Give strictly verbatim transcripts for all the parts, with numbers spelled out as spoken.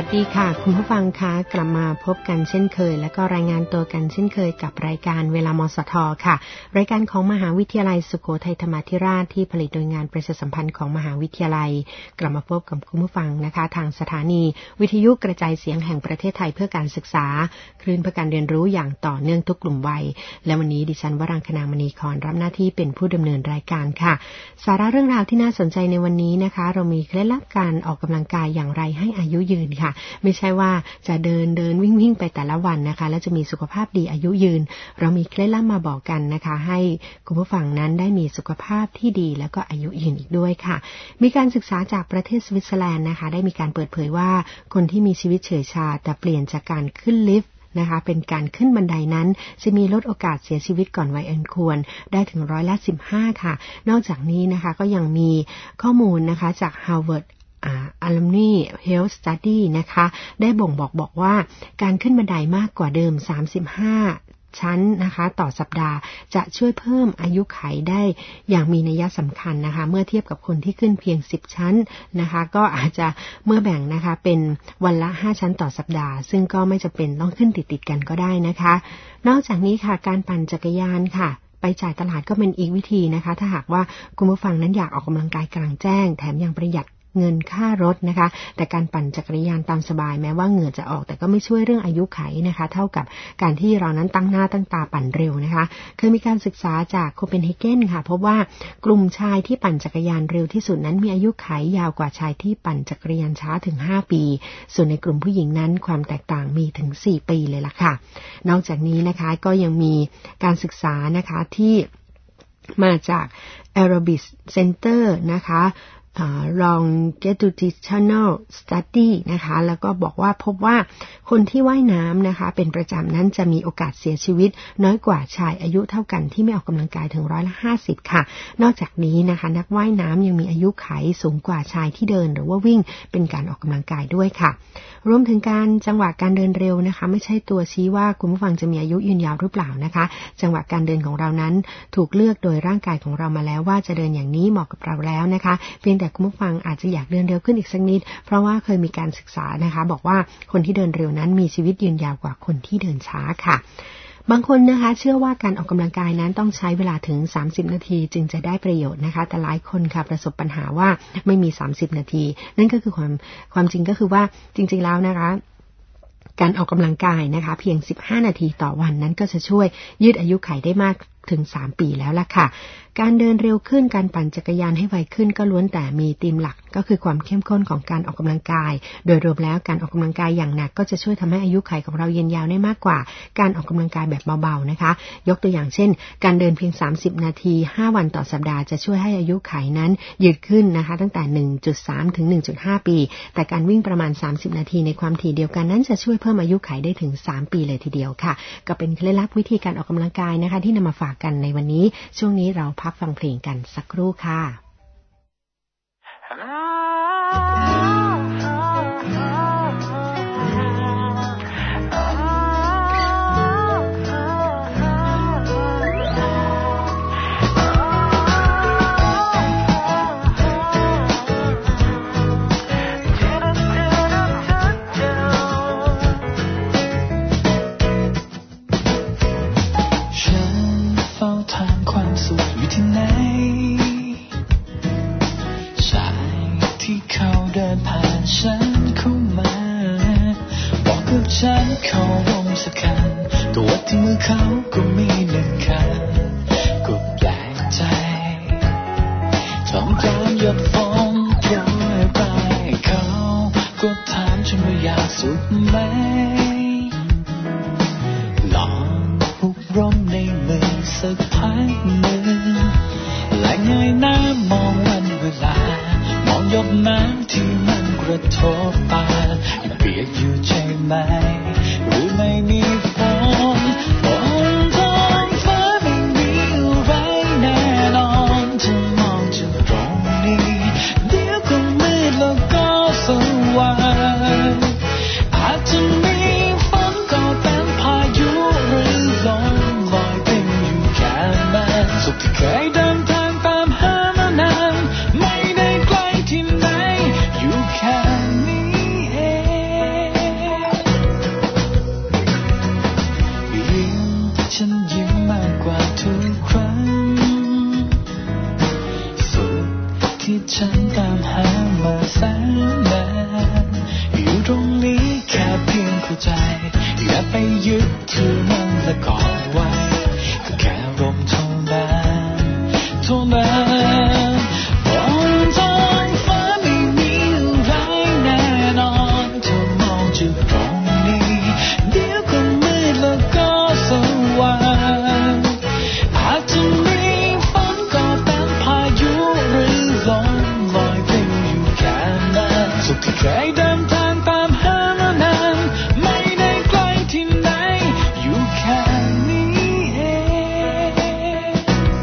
สดีค่ะคุณผู้ฟังคะกลับมาพบกันเช่นเคยและก็รายงานตัวกันเช่นเคยกับรายการเวลามสทค่ะรายการของมหาวิทยาลัยสุโขทัยธรรมาธิราชที่ผลิตโดยงานประชาสัมพันธ์ของมหาวิทยาลัยกลับมาพบกับคุณผู้ฟังนะคะทางสถานีวิทยุกระจายเสียงแห่งประเทศไทยเพื่อการศึกษาคลื่นเพื่อการเรียนรู้อย่างต่อเนื่องทุกกลุ่มวัยและวันนี้ดิฉันวรังคนามณีครรับหน้าที่เป็นผู้ดำเนินรายการค่ะสาระเรื่องราวที่น่าสนใจในวันนี้นะคะเรามีเคล็ดลับการออกกำลังกายอย่างไรให้อายุยืนค่ะไม่ใช่ว่าจะเดินเดินวิ่งวิ่งไปแต่ละวันนะคะและจะมีสุขภาพดีอายุยืนเรามีเคล็ดลับมาบอกกันนะคะให้คุณผู้ฟังนั้นได้มีสุขภาพที่ดีแล้วก็อายุยืนอีกด้วยค่ะมีการศึกษาจากประเทศสวิตเซอร์แลนด์นะคะได้มีการเปิดเผยว่าคนที่มีชีวิตเฉยชาแต่เปลี่ยนจากการขึ้นลิฟต์นะคะเป็นการขึ้นบันไดนั้นจะมีลดโอกาสเสียชีวิตก่อนวัยอันควรได้ถึงร้อยละสิบห้าค่ะนอกจากนี้นะคะก็ยังมีข้อมูลนะคะจาก Harvard Alumni Health Study นะคะได้บ่งบอกบอกว่าการขึ้นบันไดมากกว่าเดิมสามสิบห้าชั้นนะคะต่อสัปดาห์จะช่วยเพิ่มอายุขัยได้อย่างมีนัยสำคัญนะคะเมื่อเทียบกับคนที่ขึ้นเพียงสิบชั้นนะคะก็อาจจะเมื่อแบ่งนะคะเป็นวันละห้าชั้นต่อสัปดาห์ซึ่งก็ไม่จำเป็นต้องขึ้นติดๆกันก็ได้นะคะนอกจากนี้ค่ะการปั่นจักรยานค่ะไปจ่ายตลาดก็เป็นอีกวิธีนะคะถ้าหากว่าคุณผู้ฟังนั้นอยากออกกำลังกายกลางแจ้งแถมยังประหยัดเงินค่ารถนะคะแต่การปั่นจักรยานตามสบายแม้ว่าเหงื่อจะออกแต่ก็ไม่ช่วยเรื่องอายุขัยนะคะเท่ากับการที่เรานั้นตั้งหน้าตั้งตาปั่นเร็วนะคะเคยมีการศึกษาจากโคเปนเฮเกนค่ะพบว่ากลุ่มชายที่ปั่นจักรยานเร็วที่สุดนั้นมีอายุขัยยาวกว่าชายที่ปั่นจักรยานช้าถึงห้าปีส่วนในกลุ่มผู้หญิงนั้นความแตกต่างมีถึงสี่ปีเลยล่ะค่ะนอกจากนี้นะคะก็ยังมีการศึกษานะคะที่มาจาก Aerobics Center นะคะlongitudinal study นะคะแล้วก็บอกว่าพบว่าคนที่ว่ายน้ำนะคะเป็นประจำนั้นจะมีโอกาสเสียชีวิตน้อยกว่าชายอายุเท่ากันที่ไม่ออกกำลังกายถึงร้อยละห้าสิบค่ะนอกจากนี้นะคะนักว่ายน้ำยังมีอายุขัยสูงกว่าชายที่เดินหรือว่าวิ่งเป็นการออกกำลังกายด้วยค่ะรวมถึงการจังหวะการเดินเร็วนะคะไม่ใช่ตัวชี้ว่าคุณผู้ฟังจะมีอายุยืนยาวหรือเปล่านะคะจังหวะการเดินของเรานั้นถูกเลือกโดยร่างกายของเรามาแล้วว่าจะเดินอย่างนี้เหมาะกับเราแล้วนะคะเพียงแต่คุณผู้ฟังอาจจะอยากเดินเร็วขึ้นอีกสักนิดเพราะว่าเคยมีการศึกษานะคะบอกว่าคนที่เดินเร็วนั้นมีชีวิตยืนยาวกว่าคนที่เดินช้าค่ะบางคนนะคะเชื่อว่าการออกกำลังกายนั้นต้องใช้เวลาถึงสามสิบนาทีจึงจะได้ประโยชน์นะคะแต่หลายคนค่ะประสบปัญหาว่าไม่มีสามสิบนาทีนั่นก็คือความความจริงก็คือว่าจริงๆแล้วนะคะการออกกำลังกายนะคะเพียงสิบห้านาทีต่อวันนั้นก็จะช่วยยืดอายุขัยได้มากถึงสามปีแล้วล่ะค่ะการเดินเร็วขึ้นการปั่นจักรยานให้ไวขึ้นก็ล้วนแต่มีธีมหลักก็คือความเข้มข้นของการออกกำลังกายโดยรวมแล้วการออกกำลังกายอย่างหนักก็จะช่วยทำให้อายุขัยของเรายืนยาวได้มากกว่าการออกกำลังกายแบบเบาๆนะคะยกตัวอย่างเช่นการเดินเพียงสามสิบนาทีห้าวันต่อสัปดาห์จะช่วยให้อายุขัยนั้นยืดขึ้นนะคะตั้งแต่ หนึ่งจุดสาม ถึง หนึ่งจุดห้า ปีแต่การวิ่งประมาณสามสิบนาทีในความถี่เดียวกันนั้นจะช่วยเพิ่มอายุขัยได้ถึงสามปีเลยทีเดียวค่ะก็เป็นเคล็ดลับวิธีการออกกำลังกายนะคะที่นำมาฝากกันในวันนี้ช่วงนี้เราพักฟังเพลงกันสักครู่ค่ะฉันเขาลมสักคันตัวที่มือเขาก็มีหนึ่งคันก็แปลกใจทำความหยดฟองปล่อยไปเขาก็ถามฉันว่าอยากสุขไหมลองหุบร่มในมือสักพักหนึ่งและเงยหน้ามองวันเวลามองหยดน้ำที่มันกระทบตายังเปียกอยู่ใช่ไหมหรือไม่มีฝนบนท้องฟ้าไม่มีอะไรแน่นอนจะมองจากตรงนี้เดี๋ยวก็มืดแล้วก็สว่างอาจจะมีฝนก็เป็นพายุหรือลมลอยเป็นอยู่แค่นั้นสุขที่เคยเดินทางตามหามานานไม่ได้ไกลที่ไหนอยู่แค่นี้เองยิ้มมากกว่าทุกครั้งสุขที่ฉันตามหามาแสนนานอยู่ตรงนี้แค่เพียงเข้าใจอย่าไปยึดถือมันและกอดไว้ก็แค่ลมเท่านั้นเท่านั้นบนท้องฟ้าไม่มีอะไรแน่นอนเธอมองจากตรงนี้เดี๋ยวก็มืดแล้วก็สว่างอาจจะมีฝนก็เป็นพายุหรือลมลอยปลิวอยู่แค่นั้นสุขที่เคยเดินทางตามหามานานไม่ได้ไกลที่ไหนอยู่แค่นี้เอง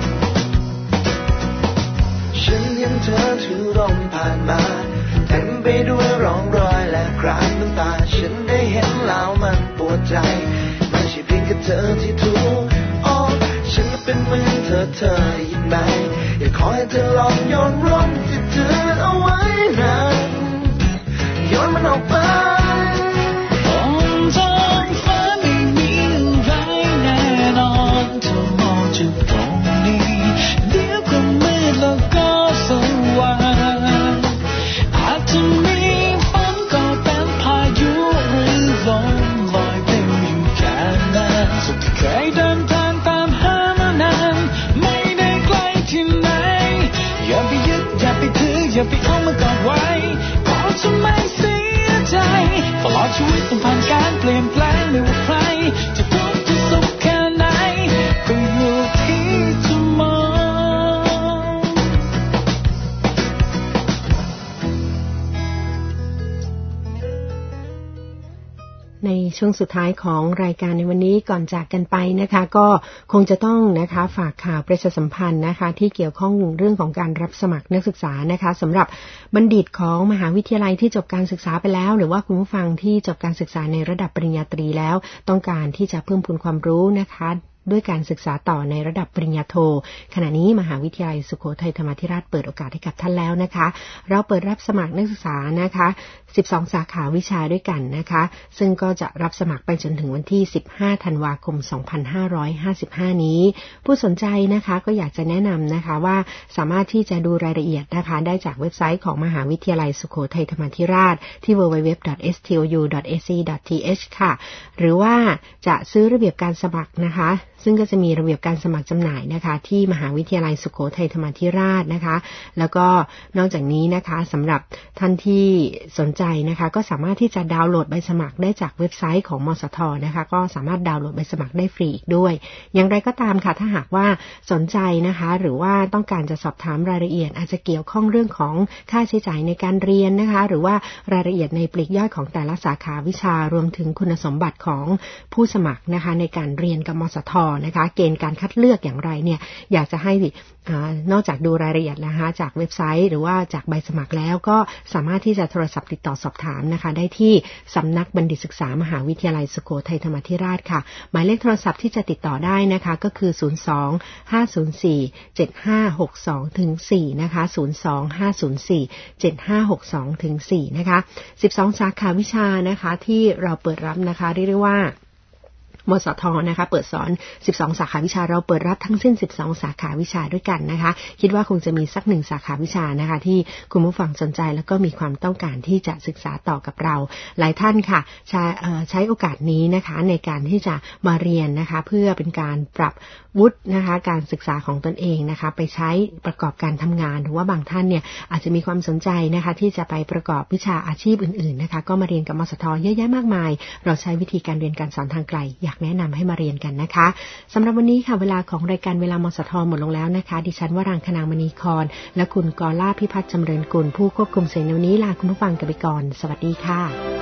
ฉันเห็นเธอถือร่มผ่านมาเต็มไปด้วยร่องรอยและคราบน้ำตาฉันได้เห็นแล้วมันปวดใจไม่ใช่เพียงแค่เธอที่ทุกข์อ๋อฉันเป็นเหมือนเธอเธอยินไหมอยากขอให้เธอลองโยนร่มที่เธอเอาไว้นั้นโยนมันออกไปบนท้องฟ้าไม่มีอะไรแน่นอนเธอมองจากตรงนี้เดี๋ยวก็มืดแล้วก็สว่างอาจจะมีฝนก็เป็นพายุหรือลมลอยปลิวอยู่แค่นั้นสุขที่เคยเดินทางตามหามานานไม่ได้ไกลที่ไหนอย่าไปยึดอย่าไปถืออย่าไปเอามากอดไว้เพราะจะไม่เสียใจตลอดชีวิตต้องผ่านการเปลี่ยนแปลงไม่ว่าใครจะทุกข์จะสุขแค่ไหนก็อยู่ที่จะมองในช่วงสุดท้ายของรายการในวันนี้ก่อนจากกันไปนะคะก็คงจะต้องนะคะฝากข่าวประชาสัมพันธ์นะคะที่เกี่ยวข้องเรื่องของการรับสมัครนักศึกษานะคะสำหรับบัณฑิตของมหาวิทยาลัยที่จบการศึกษาไปแล้วหรือว่าคุณผู้ฟังที่จบการศึกษาในระดับปริญญาตรีแล้วต้องการที่จะเพิ่มพูนความรู้นะคะด้วยการศึกษาต่อในระดับปริญญาโทขณะนี้มหาวิทยาลัยสุโขทัยธรรมาธิราชเปิดโอกาสให้กับท่านแล้วนะคะเราเปิดรับสมัครนักศึกษานะคะสิบสองสาขาวิชาด้วยกันนะคะซึ่งก็จะรับสมัครไปจนถึงวันที่สิบห้าธันวาคมสองพันห้าร้อยห้าสิบห้านี้ผู้สนใจนะคะก็อยากจะแนะนำนะคะว่าสามารถที่จะดูรายละเอียดนะคะได้จากเว็บไซต์ของมหาวิทยาลัยสุโขทัยธรรมาธิราชที่ ดับเบิลยู ดับเบิลยู ดับเบิลยู ดอท เอส ที โอ ยู ดอท เอ ซี ดอท ที เอช ค่ะหรือว่าจะซื้อระเบียบการสมัครนะคะซึ่งก็จะมีระเบียบการสมัครจำหน่ายนะคะที่มหาวิทยาลัยสุโขทัยธรรมาธิราชนะคะแล้วก็นอกจากนี้นะคะสำหรับท่านที่สนใจนะคะก็สามารถที่จะดาวน์โหลดใบสมัครได้จากเว็บไซต์ของมสทนะคะก็สามารถดาวน์โหลดใบสมัครได้ฟรีอีกด้วยอย่างไรก็ตามค่ะถ้าหากว่าสนใจนะคะหรือว่าต้องการจะสอบถามรายละเอียดอาจจะเกี่ยวข้องเรื่องของค่าใช้จ่ายในการเรียนนะคะหรือว่ารายละเอียดในปลีกย่อยของแต่ละสาขาวิชารวมถึงคุณสมบัติของผู้สมัครนะคะในการเรียนกับมสทนะคะเกณฑ์การคัดเลือกอย่างไรเนี่ยอยากจะให้นอกจากดูรายละเอียดนะคะจากเว็บไซต์หรือว่าจากใบสมัครแล้วก็สามารถที่จะโทรศัพท์ติดต่อสอบถามนะคะได้ที่สำนักบัณฑิตศึกษามหาวิทยาลัยสุโขทัยธรรมาธิราชค่ะหมายเลขโทรศัพท์ที่จะติดต่อได้นะคะก็คือศูนย์ สอง ห้า ศูนย์ สี่ เจ็ด ห้า หก สอง ถึง สี่ นะคะศูนย์ สอง ห้า ศูนย์ สี่ เจ็ด ห้า หก สอง ถึง สี่นะคะสิบสองสาขาวิชานะคะที่เราเปิดรับนะคะเรียกได้ว่ามสทนะคะเปิดสอนสิบสองสาขาวิชาเราเปิดรับทั้งสิ้นสิบสองสาขาวิชาด้วยกันนะคะคิดว่าคงจะมีสักหนึ่งสาขาวิชานะคะที่คุณผู้ฟังสนใจแล้วก็มีความต้องการที่จะศึกษาต่อกับเราหลายท่านค่ะใช้ใช้โอกาสนี้นะคะในการที่จะมาเรียนนะคะเพื่อเป็นการปรับวุฒินะคะการศึกษาของตนเองนะคะไปใช้ประกอบการทำงานหรือว่าบางท่านเนี่ยอาจจะมีความสนใจนะคะที่จะไปประกอบวิชาอาชีพอื่นๆนะคะก็มาเรียนกับมสทเยอะแยะมากมายเราใช้วิธีการเรียนการสอนทางไกลอยากแนะนำให้มาเรียนกันนะคะสำหรับวันนี้ค่ะเวลาของรายการเวลามสทหมดลงแล้วนะคะดิฉันวรังคนางมณีครและคุณกอล่าพิพัฒน์จำเริญกุลผู้ควบคุมเสียงในวันนี้ลาคุณผู้ฟังกันไปก่อนสวัสดีค่ะ